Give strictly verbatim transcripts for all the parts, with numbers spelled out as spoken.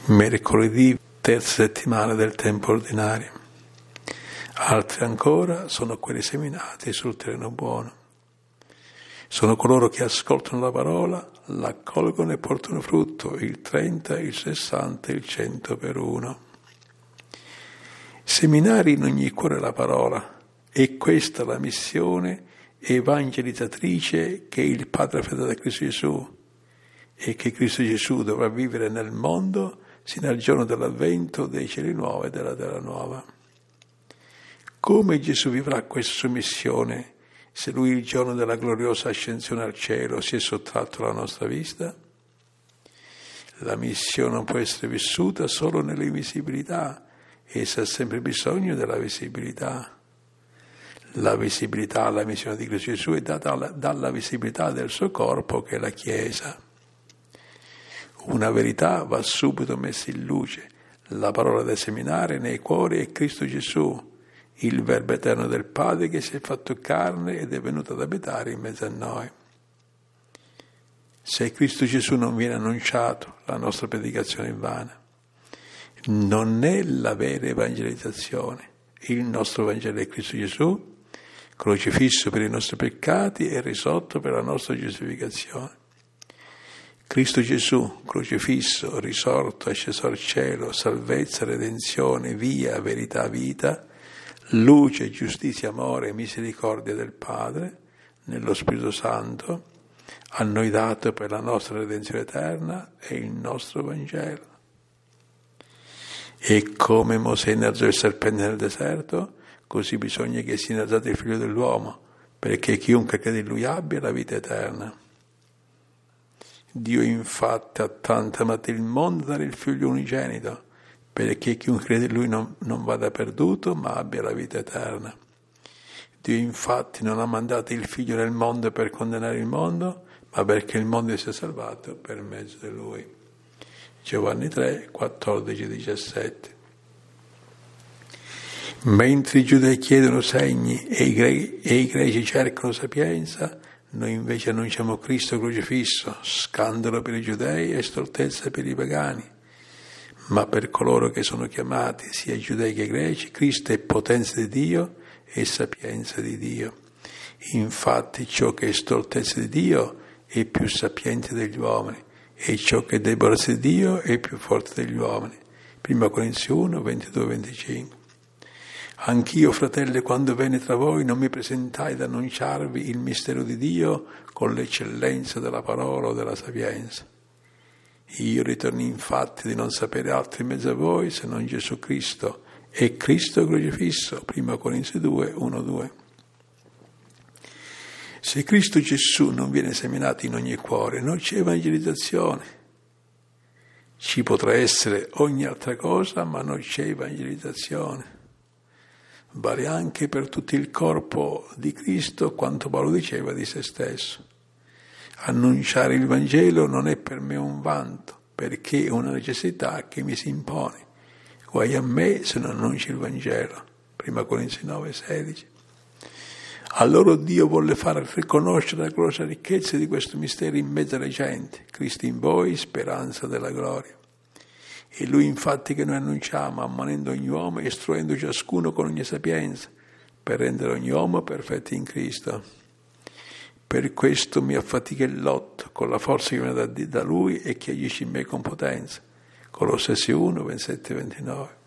mercoledì, terza settimana del tempo ordinario. Altri ancora sono quelli seminati sul terreno buono. Sono coloro che ascoltano la parola, l'accolgono e portano frutto, il trenta, il sessanta, il cento per uno. Seminare in ogni cuore la parola, e questa la missione evangelizzatrice che il Padre ha fatto da Cristo Gesù e che Cristo Gesù dovrà vivere nel mondo sino al giorno dell'avvento dei cieli nuovi e della terra nuova. Come Gesù vivrà questa sua missione se Lui il giorno della gloriosa ascensione al cielo si è sottratto alla nostra vista? La missione non può essere vissuta solo nell'invisibilità, essa ha sempre bisogno della visibilità. La visibilità alla missione di Cristo Gesù è data dalla visibilità del suo corpo, che è la Chiesa. Una verità va subito messa in luce: la parola da seminare nei cuori è Cristo Gesù, il Verbo eterno del Padre che si è fatto carne ed è venuto ad abitare in mezzo a noi. Se Cristo Gesù non viene annunciato, la nostra predicazione è vana. Non è la vera evangelizzazione. Il nostro Vangelo è Cristo Gesù, crocifisso per i nostri peccati e risorto per la nostra giustificazione. Cristo Gesù, crocifisso, risorto, asceso al cielo, salvezza, redenzione, via, verità, vita, luce, giustizia, amore e misericordia del Padre, nello Spirito Santo, a noi dato per la nostra redenzione eterna, è il nostro Vangelo. E come Mosè innalzò il serpente nel deserto, così bisogna che sia innalzato il Figlio dell'uomo, perché chiunque crede in Lui abbia la vita eterna. Dio infatti ha tanto amato il mondo da dare il Figlio unigenito, perché chiunque crede in Lui non, non vada perduto, ma abbia la vita eterna. Dio infatti non ha mandato il Figlio nel mondo per condannare il mondo, ma perché il mondo sia salvato per mezzo di Lui. Giovanni tre, quattordici diciassette. Mentre i giudei chiedono segni e i, gre- e i greci cercano sapienza, noi invece annunciamo Cristo crocifisso, scandalo per i giudei e stoltezza per i pagani. Ma per coloro che sono chiamati, sia giudei che greci, Cristo è potenza di Dio e sapienza di Dio. Infatti ciò che è stoltezza di Dio è più sapiente degli uomini, e ciò che è debolezza di Dio è più forte degli uomini. Prima Corinzi uno, ventidue venticinque. Anch'io, fratelli, quando venni tra voi, non mi presentai ad annunciarvi il mistero di Dio con l'eccellenza della parola o della sapienza. Io ritorni infatti di non sapere altro in mezzo a voi se non Gesù Cristo e Cristo crocifisso. Prima Corinzi due, uno due. Se Cristo Gesù non viene seminato in ogni cuore, non c'è evangelizzazione. Ci potrà essere ogni altra cosa, ma non c'è evangelizzazione. Vale anche per tutto il corpo di Cristo quanto Paolo diceva di se stesso. Annunciare il Vangelo non è per me un vanto, perché è una necessità che mi si impone. Guai a me se non annuncio il Vangelo. Prima Corinzi nove, sedici. Allora Dio volle far riconoscere la gloriosa ricchezza di questo mistero in mezzo alla gente. Cristo in voi, speranza della gloria. E Lui infatti che noi annunciamo, ammonendo ogni uomo e istruendo ciascuno con ogni sapienza, per rendere ogni uomo perfetto in Cristo. Per questo mi affatica il lotto, con la forza che viene da, da Lui e che agisce in me con potenza. Colossesi uno, ventisette ventinove.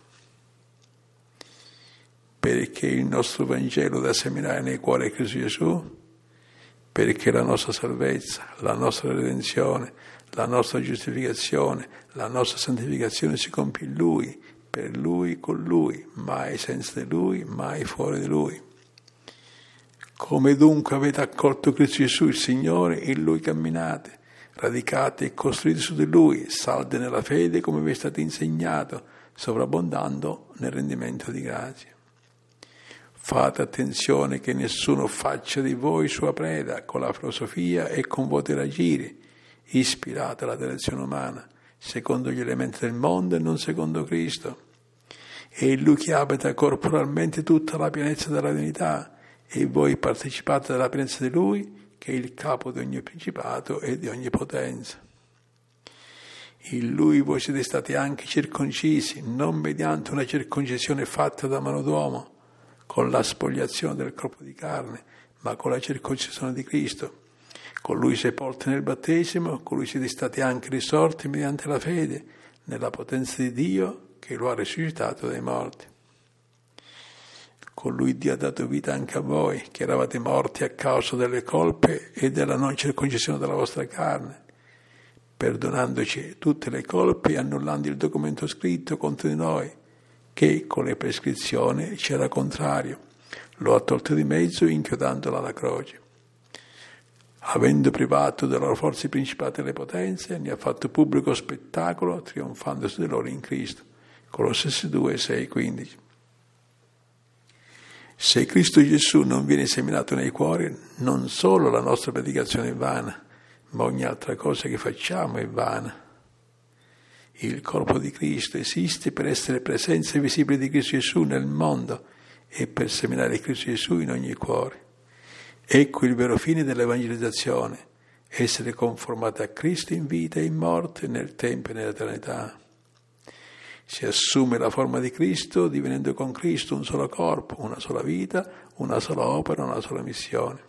Perché il nostro Vangelo da seminare nei cuori di Cristo Gesù? Perché la nostra salvezza, la nostra redenzione, la nostra giustificazione, la nostra santificazione si compie in Lui, per Lui, con Lui, mai senza di Lui, mai fuori di Lui. Come dunque avete accolto Cristo Gesù, il Signore, in Lui camminate, radicate e costruite su di Lui, salde nella fede come vi è stato insegnato, sovrabbondando nel rendimento di grazia. Fate attenzione che nessuno faccia di voi sua preda con la filosofia e con vuoti raggiri, ispirate alla direzione umana, secondo gli elementi del mondo e non secondo Cristo. È Lui che abita corporalmente tutta la pienezza della divinità, e voi partecipate della pienezza di Lui, che è il capo di ogni principato e di ogni potenza. In Lui voi siete stati anche circoncisi, non mediante una circoncisione fatta da mano d'uomo, con la spoliazione del corpo di carne, ma con la circoncisione di Cristo. Con Lui sepolti nel battesimo, con Lui siete stati anche risorti mediante la fede, nella potenza di Dio che lo ha risuscitato dai morti. Con Lui Dio ha dato vita anche a voi, che eravate morti a causa delle colpe e della non circoncisione della vostra carne, perdonandoci tutte le colpe e annullando il documento scritto contro di noi, che con le prescrizioni c'era contrario. Lo ha tolto di mezzo inchiodandolo alla croce. Avendo privato delle loro forze i principati e le potenze, ne ha fatto pubblico spettacolo, trionfando su di loro in Cristo. Colossesi due, sei, quindici. Se Cristo Gesù non viene seminato nei cuori, non solo la nostra predicazione è vana, ma ogni altra cosa che facciamo è vana. Il corpo di Cristo esiste per essere presenza visibile di Cristo Gesù nel mondo e per seminare Cristo Gesù in ogni cuore. Ecco il vero fine dell'evangelizzazione, essere conformati a Cristo in vita e in morte, nel tempo e nell'eternità. Si assume la forma di Cristo divenendo con Cristo un solo corpo, una sola vita, una sola opera, una sola missione.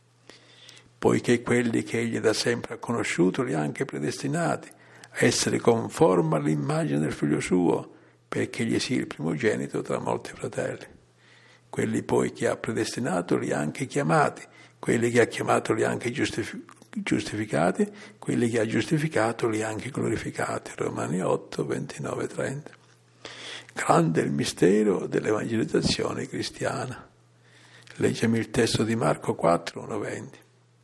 Poiché quelli che Egli da sempre ha conosciuto li ha anche predestinati a essere conformi all'immagine del Figlio Suo, perché Egli sia il primogenito tra molti fratelli. Quelli poi che ha predestinato li ha anche chiamati, quelli che ha chiamato li ha anche giustifi- giustificati, quelli che ha giustificato li ha anche glorificati. Romani otto, ventinove, trenta. Grande il mistero dell'evangelizzazione cristiana. Leggiamo il testo di Marco quattro, uno, venti.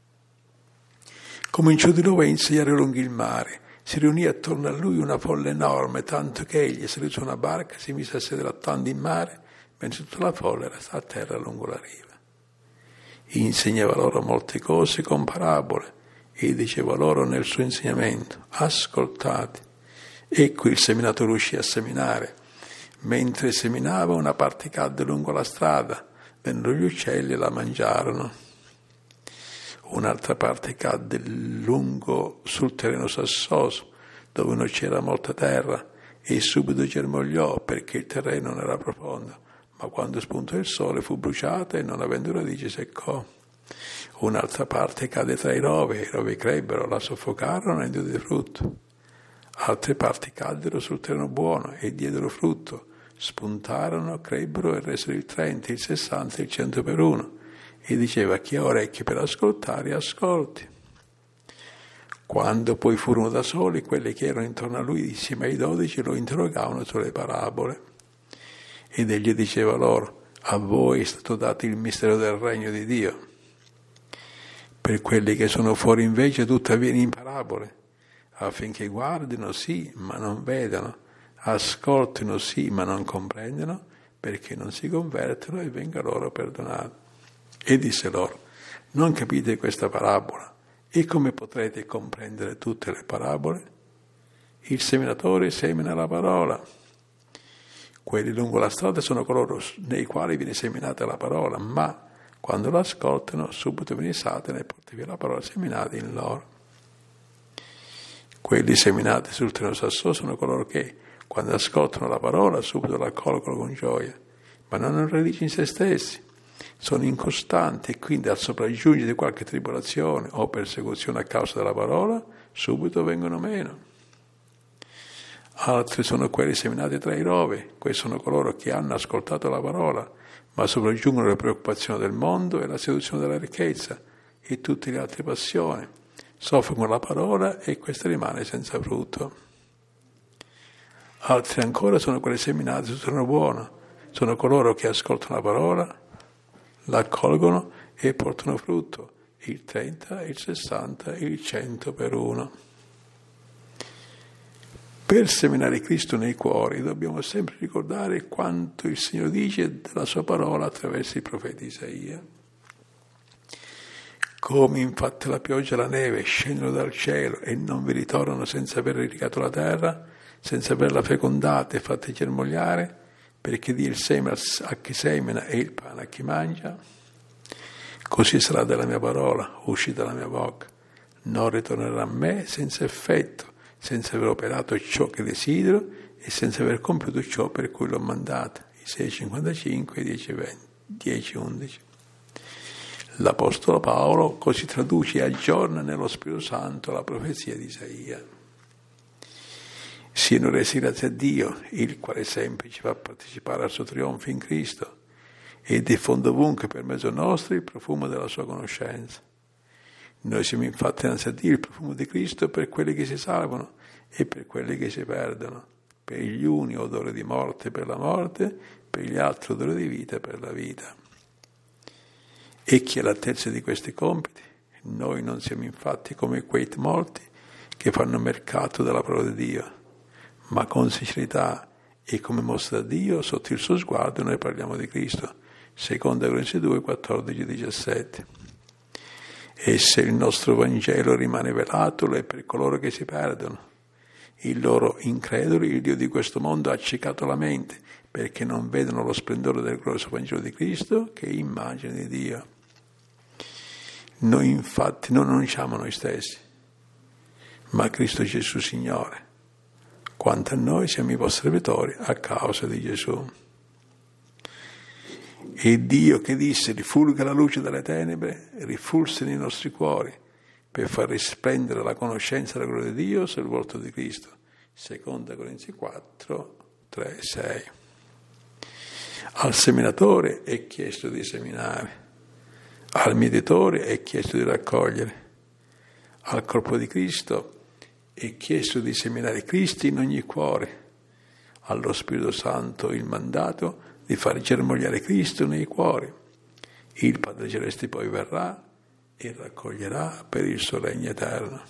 Cominciò di nuovo a insegnare lungo il mare. Si riunì attorno a lui una folla enorme, tanto che egli, salito su una barca, si mise a sedere attando in mare, mentre tutta la folla era a terra lungo la riva. Insegnava loro molte cose con parabole e diceva loro nel suo insegnamento: ascoltate. Ecco il seminatore uscì a seminare. Mentre seminava, una parte cadde lungo la strada, vennero gli uccelli e la mangiarono. Un'altra parte cadde lungo sul terreno sassoso, dove non c'era molta terra, e subito germogliò perché il terreno non era profondo. Ma quando spuntò il sole fu bruciata e non avendo radici seccò. Un'altra parte cade tra i rovi, i rovi crebbero, la soffocarono e diede di frutto. Altre parti caddero sul terreno buono e diedero frutto, spuntarono, crebbero e resero il trenta, il sessanta e il cento per uno. E diceva: chi ha orecchi per ascoltare, ascolti. Quando poi furono da soli, quelli che erano intorno a lui, insieme ai dodici, lo interrogavano sulle parabole. Ed egli diceva loro: a voi è stato dato il mistero del regno di Dio. Per quelli che sono fuori invece tutto avviene in parabole, affinché guardino sì, ma non vedano, ascoltino sì, ma non comprendano, perché non si convertono e venga loro perdonato. E disse loro: non capite questa parabola? E come potrete comprendere tutte le parabole? Il seminatore semina la parola. Quelli lungo la strada sono coloro nei quali viene seminata la parola, ma quando l'ascoltano subito viene Satana e porta via la parola seminata in loro. Quelli seminati sul terreno sassoso sono coloro che, quando ascoltano la parola, subito la accolgono con gioia, ma non hanno radici in se stessi. Sono incostanti e quindi al sopraggiungere di qualche tribolazione o persecuzione a causa della parola, subito vengono meno. Altri sono quelli seminati tra i rovi, questi sono coloro che hanno ascoltato la parola, ma sopraggiungono le preoccupazioni del mondo e la seduzione della ricchezza e tutte le altre passioni. Soffrono la parola e questa rimane senza frutto. Altri ancora sono quelli seminati sul terreno buono, sono coloro che ascoltano la parola, la accolgono e portano frutto, il trenta, il sessanta, il cento per uno. Per seminare Cristo nei cuori dobbiamo sempre ricordare quanto il Signore dice della sua parola attraverso il profeta Isaia. Come infatti la pioggia e la neve scendono dal cielo e non vi ritornano senza aver irrigato la terra, senza averla fecondata e fatta germogliare, perché dia il seme a chi semina e il pane a chi mangia, così sarà della mia parola uscita dalla mia bocca. Non ritornerà a me senza effetto, senza aver operato ciò che desidero e senza aver compiuto ciò per cui l'ho mandata. Isaia cinquantacinque, dieci undici. L'Apostolo Paolo così traduce e aggiorna nello Spirito Santo la profezia di Isaia. Siano resi grazie a Dio, il quale sempre ci fa partecipare al suo trionfo in Cristo e diffonde ovunque per mezzo nostro il profumo della sua conoscenza. Noi siamo infatti innanzi a Dio il profumo di Cristo per quelli che si salvano e per quelli che si perdono. Per gli uni odore di morte per la morte, per gli altri odore di vita per la vita. E chi è l'altezza di questi compiti? Noi non siamo infatti come quei molti che fanno mercato della parola di Dio, ma con sincerità e come mostra da Dio, sotto il suo sguardo, noi parliamo di Cristo. Seconda Corinzi due, quattordici diciassette. E se il nostro Vangelo rimane velato, lo è per coloro che si perdono. Il loro increduli, il Dio di questo mondo ha accecato la mente, perché non vedono lo splendore del glorioso Vangelo di Cristo, che è immagine di Dio. Noi infatti non annunciamo noi stessi, ma Cristo Gesù Signore. Quanto a noi siamo i vostri servitori a causa di Gesù. E Dio che disse rifulga la luce dalle tenebre, rifulse nei nostri cuori per far risplendere la conoscenza della gloria di Dio sul volto di Cristo. Seconda Corinzi quattro, tre, sei. Al seminatore è chiesto di seminare, al mietitore è chiesto di raccogliere, al corpo di Cristo è chiesto di seminare Cristo in ogni cuore, allo Spirito Santo il mandato di far germogliare Cristo nei cuori. Il Padre Celeste poi verrà e raccoglierà per il suo regno eterno.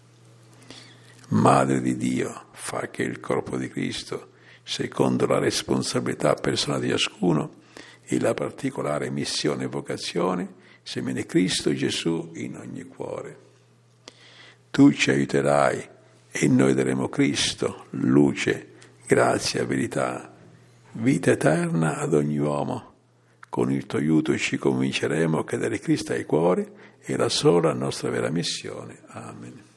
Madre di Dio, fa che il corpo di Cristo, secondo la responsabilità personale di ciascuno e la particolare missione e vocazione, semini Cristo Gesù in ogni cuore. Tu ci aiuterai e noi daremo Cristo, luce, grazia, verità, vita eterna ad ogni uomo. Con il tuo aiuto ci convinceremo che dare Cristo ai cuori è la sola nostra vera missione. Amen.